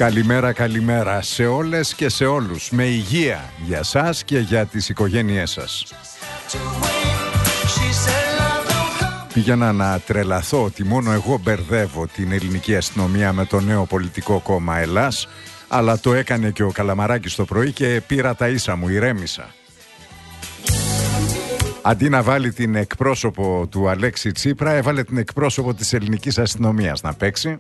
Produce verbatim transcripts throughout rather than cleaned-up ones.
Καλημέρα, καλημέρα σε όλες και σε όλους. Με υγεία για σας και για τις οικογένειές σας. Πήγαινα να τρελαθώ ότι μόνο εγώ μπερδεύω την ελληνική αστυνομία με το νέο πολιτικό κόμμα Ελλάς, αλλά το έκανε και ο Καλαμαράκης το πρωί και πήρα τα ίσα μου, ηρέμησα. Αντί να βάλει την εκπρόσωπο του Αλέξη Τσίπρα, έβαλε την εκπρόσωπο της ελληνικής αστυνομίας να παίξει.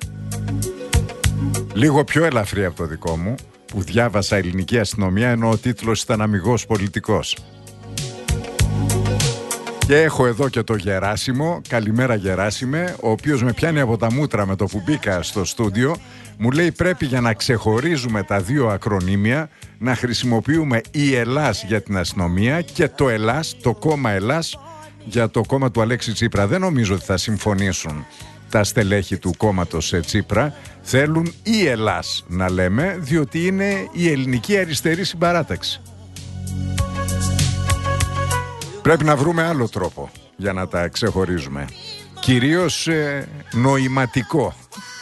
Λίγο πιο ελαφρύ από το δικό μου, που διάβασα ελληνική αστυνομία, ενώ ο τίτλος ήταν αμιγώς πολιτικός. Και έχω εδώ και το Γεράσιμο, καλημέρα Γεράσιμε, ο οποίος με πιάνει από τα μούτρα με το που μπήκα στο στούντιο. Μου λέει πρέπει για να ξεχωρίζουμε τα δύο ακρονίμια να χρησιμοποιούμε η Ελλάς για την αστυνομία και το Ελλάς, το κόμμα Ελλάς για το κόμμα του Αλέξη Τσίπρα. Δεν νομίζω ότι θα συμφωνήσουν τα στελέχη του κόμματος Τσίπρα. Θέλουν η Ελλάς να λέμε, διότι είναι η ελληνική αριστερή συμπαράταξη. Πρέπει να βρούμε άλλο τρόπο για να τα ξεχωρίζουμε. Κυρίως ε, νοηματικό.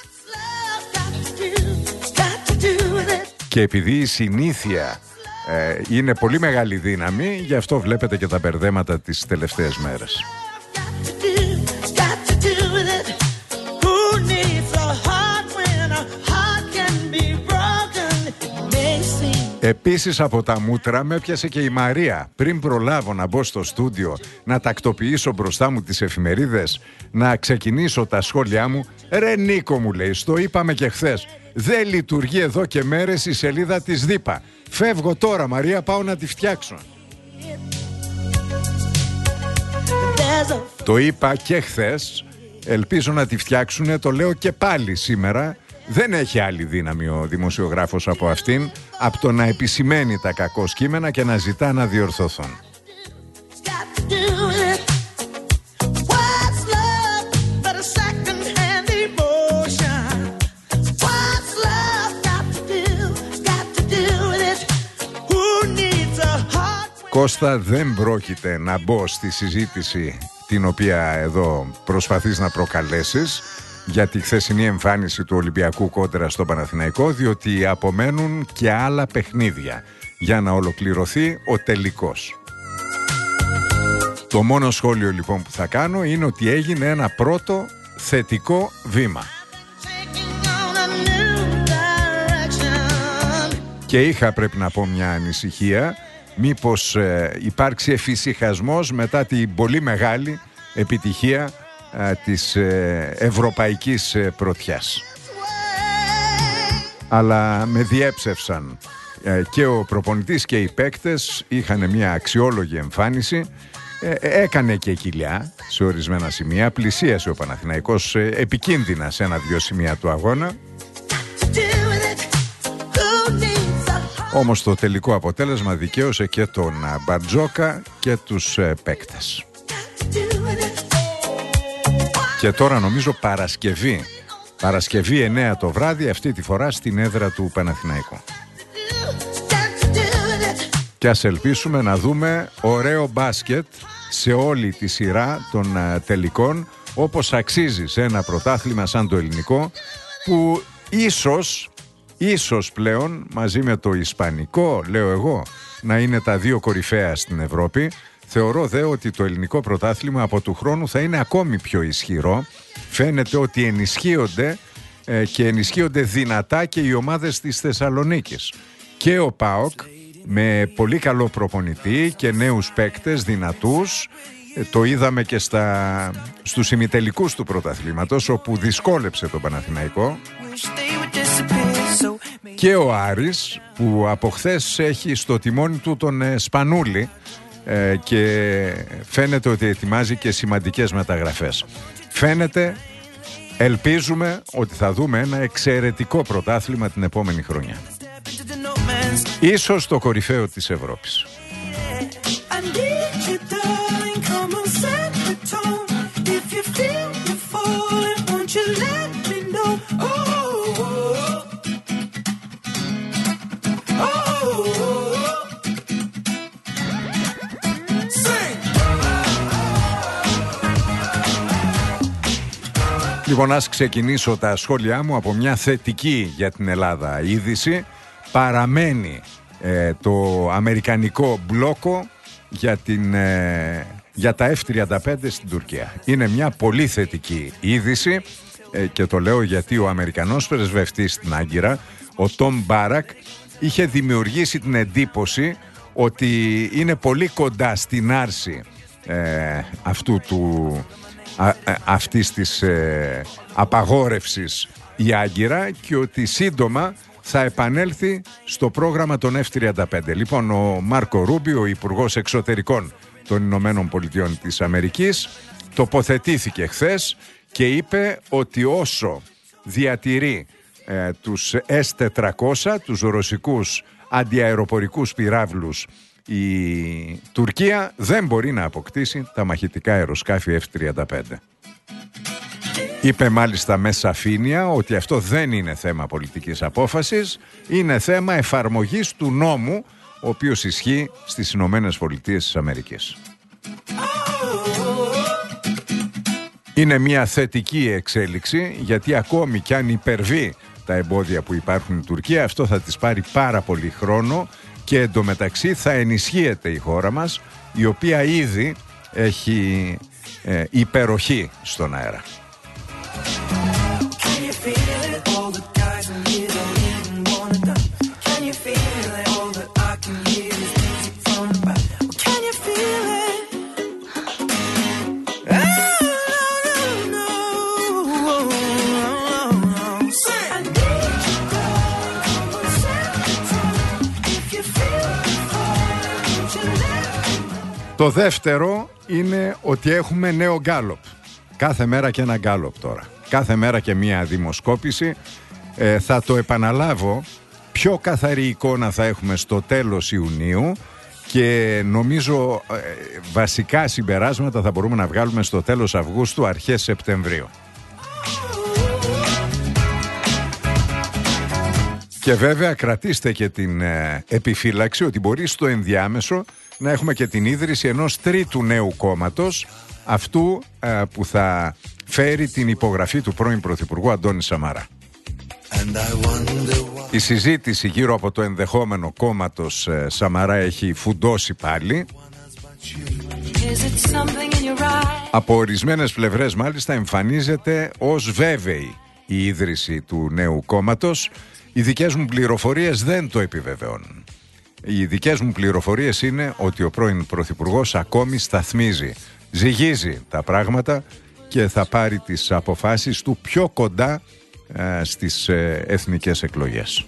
Και επειδή η συνήθεια ε, είναι πολύ μεγάλη δύναμη, γι' αυτό βλέπετε και τα μπερδέματα τις τελευταίες μέρες. Επίσης από τα μούτρα με έπιασε και η Μαρία. Πριν προλάβω να μπω στο στούντιο, να τακτοποιήσω μπροστά μου τις εφημερίδες, να ξεκινήσω τα σχόλιά μου, ρε Νίκο μου λέει, στο είπαμε και χθες, δεν λειτουργεί εδώ και μέρες η σελίδα της ΔΥΠΑ. Φεύγω τώρα Μαρία, πάω να τη φτιάξω. Το είπα και χθες, ελπίζω να τη φτιάξουνε, το λέω και πάλι σήμερα. Δεν έχει άλλη δύναμη ο δημοσιογράφος από αυτήν, από το να επισημαίνει τα κακό κείμενα και να ζητά να διορθωθούν. Κώστα, δεν πρόκειται να μπω στη συζήτηση την οποία εδώ προσπαθείς να προκαλέσεις για τη χθεσινή εμφάνιση του Ολυμπιακού κόντρα στο Παναθηναϊκό, διότι απομένουν και άλλα παιχνίδια για να ολοκληρωθεί ο τελικός. Το μόνο σχόλιο λοιπόν που θα κάνω είναι ότι έγινε ένα πρώτο θετικό βήμα. Και είχα, πρέπει να πω, μια ανησυχία μήπως ε, υπάρξει εφησυχασμός μετά την πολύ μεγάλη επιτυχία της ε, ευρωπαϊκής ε, πρωτιάς. Αλλά με διέψευσαν ε, και ο προπονητής και οι παίκτες, είχαν μια αξιόλογη εμφάνιση, ε, έκανε και κοιλιά σε ορισμένα σημεία, πλησίασε ο Παναθηναϊκός ε, επικίνδυνα σε ένα-δυο σημεία του αγώνα. Όμως το τελικό αποτέλεσμα δικαίωσε και τον Μπαρτζόκα και τους ε, παίκτες. Και τώρα νομίζω Παρασκευή, Παρασκευή εννέα το βράδυ, αυτή τη φορά στην έδρα του Παναθηναϊκού. Και ας ελπίσουμε να δούμε ωραίο μπάσκετ σε όλη τη σειρά των uh, τελικών, όπως αξίζει σε ένα πρωτάθλημα σαν το ελληνικό, που ίσως, ίσως πλέον μαζί με το ισπανικό, λέω εγώ, να είναι τα δύο κορυφαία στην Ευρώπη. Θεωρώ δε ότι το ελληνικό πρωτάθλημα από του χρόνου θα είναι ακόμη πιο ισχυρό. Φαίνεται ότι ενισχύονται ε, και ενισχύονται δυνατά και οι ομάδες της Θεσσαλονίκης. Και ο ΠΑΟΚ με πολύ καλό προπονητή και νέους παίκτες δυνατούς. Ε, το είδαμε και στα, στους ημιτελικούς του πρωταθλήματος, όπου δυσκόλεψε τον Παναθηναϊκό. Και ο Άρης που από χθες έχει στο τιμόνι του τον ε, Σπανούλη, και φαίνεται ότι ετοιμάζει και σημαντικές μεταγραφές. Φαίνεται, ελπίζουμε ότι θα δούμε ένα εξαιρετικό πρωτάθλημα την επόμενη χρονιά. Ίσως το κορυφαίο της Ευρώπης. Λοιπόν, ας ξεκινήσω τα σχόλιά μου από μια θετική για την Ελλάδα είδηση. Παραμένει ε, το αμερικανικό μπλόκο για, την, ε, για τα εφ τριάντα πέντε στην Τουρκία. Είναι μια πολύ θετική είδηση ε, και το λέω γιατί ο Αμερικανός πρεσβευτής στην Άγκυρα, ο Τόμ Μπάρακ, είχε δημιουργήσει την εντύπωση ότι είναι πολύ κοντά στην άρση ε, αυτού του, α, α, αυτής της ε, απαγόρευσης η Άγκυρα και ότι σύντομα θα επανέλθει στο πρόγραμμα των εφ τριάντα πέντε. Λοιπόν, ο Μάρκο Ρούμπιο, ο Υπουργός Εξωτερικών των Ηνωμένων Πολιτειών της Αμερικής, τοποθετήθηκε χθες και είπε ότι όσο διατηρεί ε, τους ες τετρακόσια, τους ρωσικούς αντιαεροπορικούς πυράβλους, η Τουρκία δεν μπορεί να αποκτήσει τα μαχητικά αεροσκάφη εφ τριάντα πέντε. Είπε μάλιστα με σαφήνεια ότι αυτό δεν είναι θέμα πολιτικής απόφασης, είναι θέμα εφαρμογής του νόμου, ο οποίος ισχύει στις Ηνωμένες Πολιτείες της Αμερικής. Είναι μια θετική εξέλιξη, γιατί ακόμη κι αν υπερβεί τα εμπόδια που υπάρχουν στην Τουρκία, αυτό θα της πάρει πάρα πολύ χρόνο και εντωμεταξύ θα ενισχύεται η χώρα μας, η οποία ήδη έχει ε, υπεροχή στον αέρα. Το δεύτερο είναι ότι έχουμε νέο γκάλοπ. Κάθε μέρα και ένα γκάλοπ τώρα. Κάθε μέρα και μία δημοσκόπηση. Ε, θα το επαναλάβω, πιο καθαρή εικόνα θα έχουμε στο τέλος Ιουνίου και νομίζω ε, βασικά συμπεράσματα θα μπορούμε να βγάλουμε στο τέλος Αυγούστου, αρχές Σεπτεμβρίου. Και βέβαια κρατήστε και την ε, επιφύλαξη ότι μπορεί στο ενδιάμεσο να έχουμε και την ίδρυση ενός τρίτου νέου κόμματος, αυτού ε, που θα φέρει την υπογραφή του πρώην Πρωθυπουργού Αντώνη Σαμαρά. Η συζήτηση γύρω από το ενδεχόμενο κόμματος ε, Σαμαρά έχει φουντώσει πάλι. Από ορισμένες πλευρές μάλιστα εμφανίζεται ως βέβαιη η ίδρυση του νέου κόμματος. Οι δικές μου πληροφορίες δεν το επιβεβαιώνουν. Οι δικές μου πληροφορίες είναι ότι ο πρώην Πρωθυπουργός ακόμη σταθμίζει, ζυγίζει τα πράγματα και θα πάρει τις αποφάσεις του πιο κοντά ε, στις ε, εθνικές εκλογές.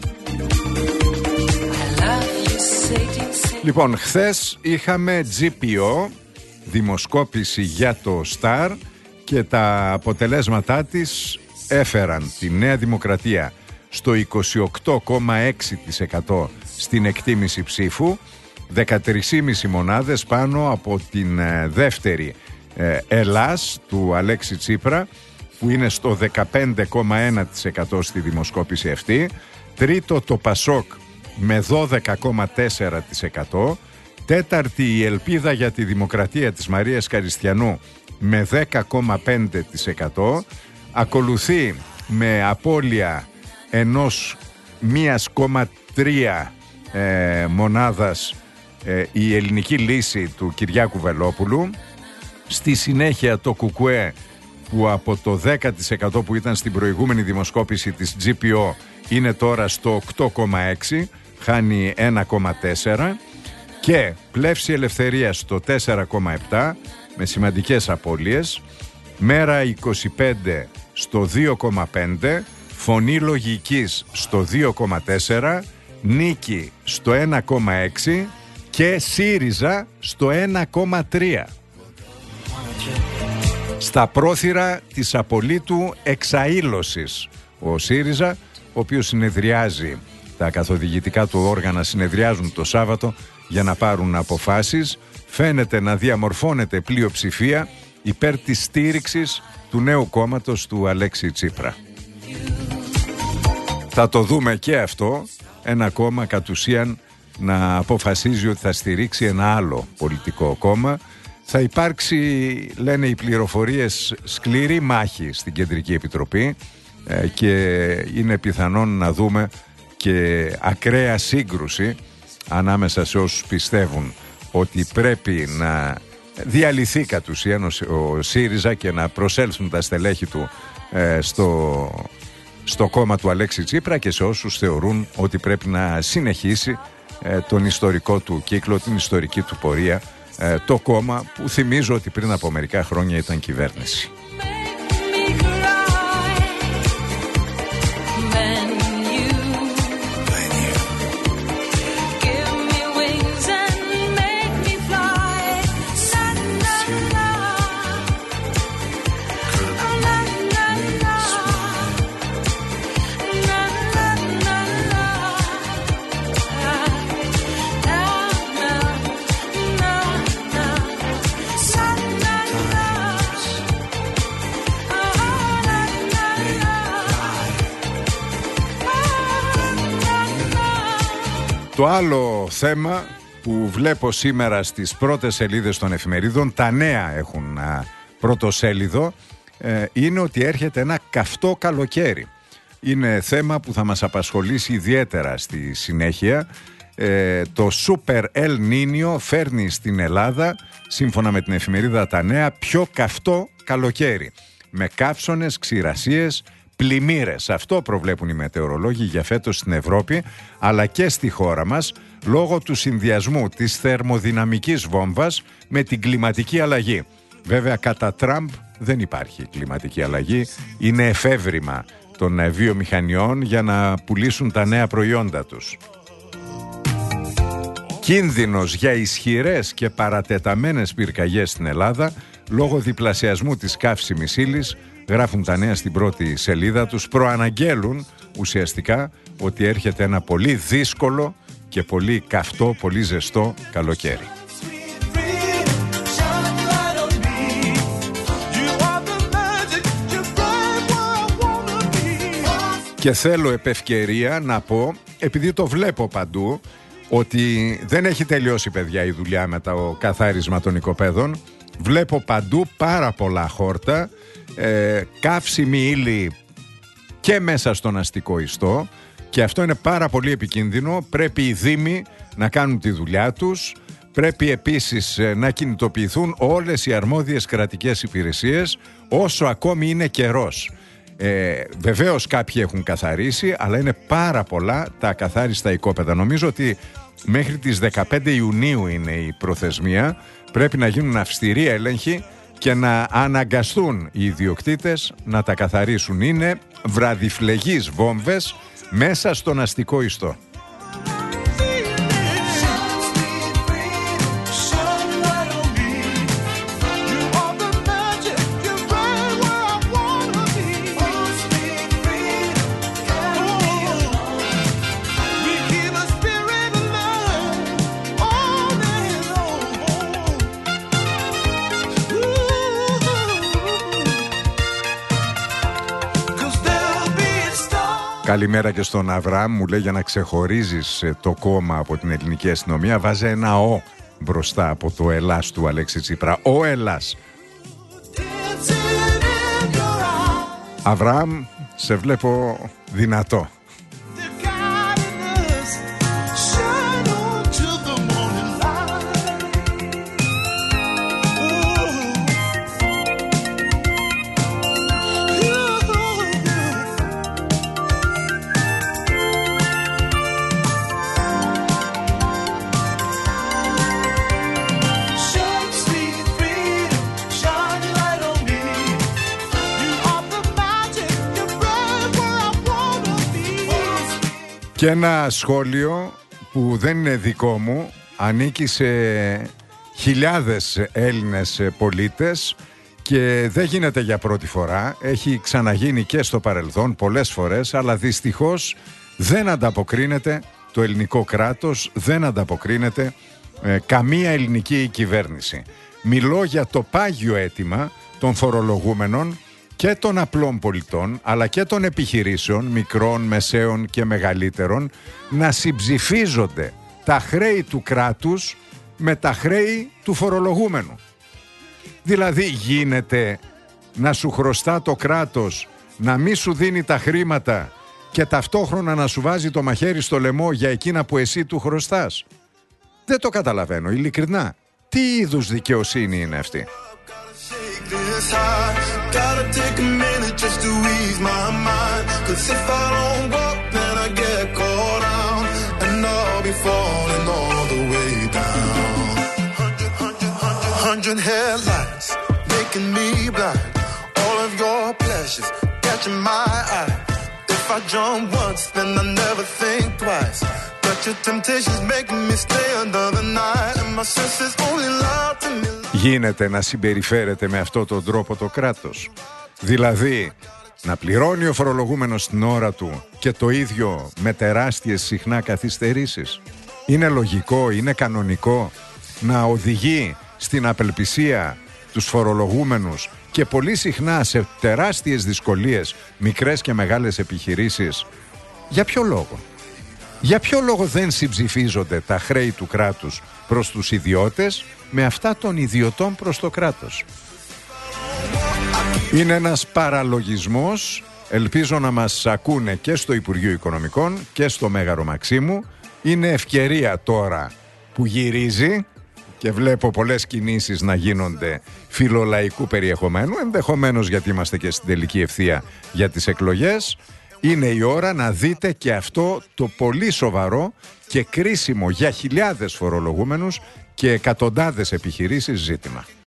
Λοιπόν, χθες είχαμε τζι πι ο, δημοσκόπηση για το Σταρ, και τα αποτελέσματά της έφεραν τη Νέα Δημοκρατία στο είκοσι οκτώ κόμμα έξι τοις εκατό στην εκτίμηση ψήφου, δεκατρία κόμμα πέντε μονάδες πάνω από την ε, δεύτερη ε, Ελλάς του Αλέξη Τσίπρα, που είναι στο δεκαπέντε κόμμα ένα τοις εκατό στη δημοσκόπηση αυτή. Τρίτο το Πασόκ με δώδεκα κόμμα τέσσερα τοις εκατό. Τέταρτη η Ελπίδα για τη Δημοκρατία της Μαρίας Καριστιανού με δέκα κόμμα πέντε τοις εκατό. Ακολουθεί με απώλεια ενός μίας κόμμα τρία ε, μονάδας ε, η Ελληνική Λύση του Κυριάκου Βελόπουλου. Στη συνέχεια το Κουκουέ, που από το δέκα τοις εκατό που ήταν στην προηγούμενη δημοσκόπηση της τζι πι ο είναι τώρα στο οκτώ κόμμα έξι, χάνει ένα κόμμα τέσσερα, και Πλεύση Ελευθερίας στο τέσσερα κόμμα επτά με σημαντικές απώλειες, Μέρα είκοσι πέντε στο δύο κόμμα πέντε, Φωνή Λογικής στο δύο κόμμα τέσσερα, Νίκη στο ένα κόμμα έξι και ΣΥΡΙΖΑ στο ένα κόμμα τρία. Στα πρόθυρα της απολύτου εξαήλωσης ο ΣΥΡΙΖΑ, ο οποίος συνεδριάζει, τα καθοδηγητικά του όργανα συνεδριάζουν το Σάββατο για να πάρουν αποφάσεις, φαίνεται να διαμορφώνεται πλειοψηφία υπέρ της στήριξης του νέου κόμματος του Αλέξη Τσίπρα. Θα το δούμε και αυτό, ένα κόμμα κατ' ουσίαν να αποφασίζει ότι θα στηρίξει ένα άλλο πολιτικό κόμμα. Θα υπάρξει, λένε οι πληροφορίες, σκληρή μάχη στην Κεντρική Επιτροπή ε, και είναι πιθανόν να δούμε και ακραία σύγκρουση ανάμεσα σε όσους πιστεύουν ότι πρέπει να διαλυθεί κατ' ουσίαν ο ΣΥΡΙΖΑ και να προσέλθουν τα στελέχη του ε, στο, στο κόμμα του Αλέξη Τσίπρα, και σε όσους θεωρούν ότι πρέπει να συνεχίσει ε, τον ιστορικό του κύκλο, την ιστορική του πορεία, ε, το κόμμα που θυμίζω ότι πριν από μερικά χρόνια ήταν κυβέρνηση. Το άλλο θέμα που βλέπω σήμερα στις πρώτες σελίδες των εφημερίδων, τα νέα έχουν α, πρωτοσέλιδο, ε, είναι ότι έρχεται ένα καυτό καλοκαίρι. Είναι θέμα που θα μας απασχολήσει ιδιαίτερα στη συνέχεια. Ε, το Super El Niño φέρνει στην Ελλάδα, σύμφωνα με την εφημερίδα Τα Νέα, πιο καυτό καλοκαίρι. Με καύσωνες, ξηρασίες, πλημμύρες. Αυτό προβλέπουν οι μετεωρολόγοι για φέτος στην Ευρώπη, αλλά και στη χώρα μας, λόγω του συνδυασμού της θερμοδυναμικής βόμβας με την κλιματική αλλαγή. Βέβαια, κατά Τραμπ δεν υπάρχει κλιματική αλλαγή. Είναι εφεύρημα των βιομηχανιών για να πουλήσουν τα νέα προϊόντα τους. Κίνδυνος για ισχυρές και παρατεταμένες πυρκαγιές στην Ελλάδα λόγω διπλασιασμού της καύσιμης ύλης, γράφουν τα νέα στην πρώτη σελίδα τους. Προαναγγέλουν ουσιαστικά ότι έρχεται ένα πολύ δύσκολο και πολύ καυτό, πολύ ζεστό καλοκαίρι. Και θέλω επ' ευκαιρία να πω, επειδή το βλέπω παντού, ότι δεν έχει τελειώσει, παιδιά, η δουλειά με το καθάρισμα των οικοπαίδων. Βλέπω παντού πάρα πολλά χόρτα, ε, καύσιμη ύλη και μέσα στον αστικό ιστό, και αυτό είναι πάρα πολύ επικίνδυνο. Πρέπει οι δήμοι να κάνουν τη δουλειά τους. Πρέπει επίσης να κινητοποιηθούν όλες οι αρμόδιες κρατικές υπηρεσίες όσο ακόμη είναι καιρός. Ε, βεβαίως κάποιοι έχουν καθαρίσει, αλλά είναι πάρα πολλά τα ακαθάριστα οικόπεδα. Νομίζω ότι μέχρι τις δεκαπέντε Ιουνίου είναι η προθεσμία. Πρέπει να γίνουν αυστηροί έλεγχοι και να αναγκαστούν οι ιδιοκτήτες να τα καθαρίσουν. Είναι βραδιφλεγείς βόμβες μέσα στον αστικό ιστό. Καλημέρα και στον Αβραάμ, μου λέει, για να ξεχωρίζεις το κόμμα από την ελληνική αστυνομία, βάζε ένα «ο» μπροστά από το Ελλάς του Αλέξη Τσίπρα. Ο Ελλάς. Αβραάμ, σε βλέπω δυνατό. Και ένα σχόλιο που δεν είναι δικό μου, ανήκει σε χιλιάδες Έλληνες πολίτες και δεν γίνεται για πρώτη φορά. Έχει ξαναγίνει και στο παρελθόν πολλές φορές, αλλά δυστυχώς δεν ανταποκρίνεται το ελληνικό κράτος, δεν ανταποκρίνεται ε, καμία ελληνική κυβέρνηση. Μιλώ για το πάγιο αίτημα των φορολογούμενων και των απλών πολιτών, αλλά και των επιχειρήσεων, μικρών, μεσαίων και μεγαλύτερων, να συμψηφίζονται τα χρέη του κράτους με τα χρέη του φορολογούμενου. Δηλαδή γίνεται να σου χρωστά το κράτος, να μη σου δίνει τα χρήματα και ταυτόχρονα να σου βάζει το μαχαίρι στο λαιμό για εκείνα που εσύ του χρωστάς? Δεν το καταλαβαίνω, ειλικρινά. Τι είδους δικαιοσύνη είναι αυτή? If I jump once, then I never think twice. But your temptation's making me stay another night, and my senses only lie to me. Γίνεται να συμπεριφέρεται με αυτόν τον τρόπο το κράτος? Δηλαδή, να πληρώνει ο φορολογούμενος την ώρα του και το ίδιο με τεράστιες συχνά καθυστερήσεις? Είναι λογικό, είναι κανονικό να οδηγεί στην απελπισία τους φορολογούμενους και πολύ συχνά σε τεράστιες δυσκολίες μικρές και μεγάλες επιχειρήσεις? Για ποιο λόγο? Για ποιο λόγο δεν συμψηφίζονται τα χρέη του κράτους προς τους ιδιώτες με αυτά των ιδιωτών προς το κράτος? Είναι ένας παραλογισμός. Ελπίζω να μας ακούνε και στο Υπουργείο Οικονομικών και στο Μέγαρο Μαξίμου. Είναι ευκαιρία τώρα που γυρίζει και βλέπω πολλές κινήσεις να γίνονται φιλολαϊκού περιεχομένου, ενδεχομένως γιατί είμαστε και στην τελική ευθεία για τις εκλογές. Είναι η ώρα να δείτε και αυτό το πολύ σοβαρό και κρίσιμο για χιλιάδες φορολογούμενους και εκατοντάδες επιχειρήσεις ζήτημα.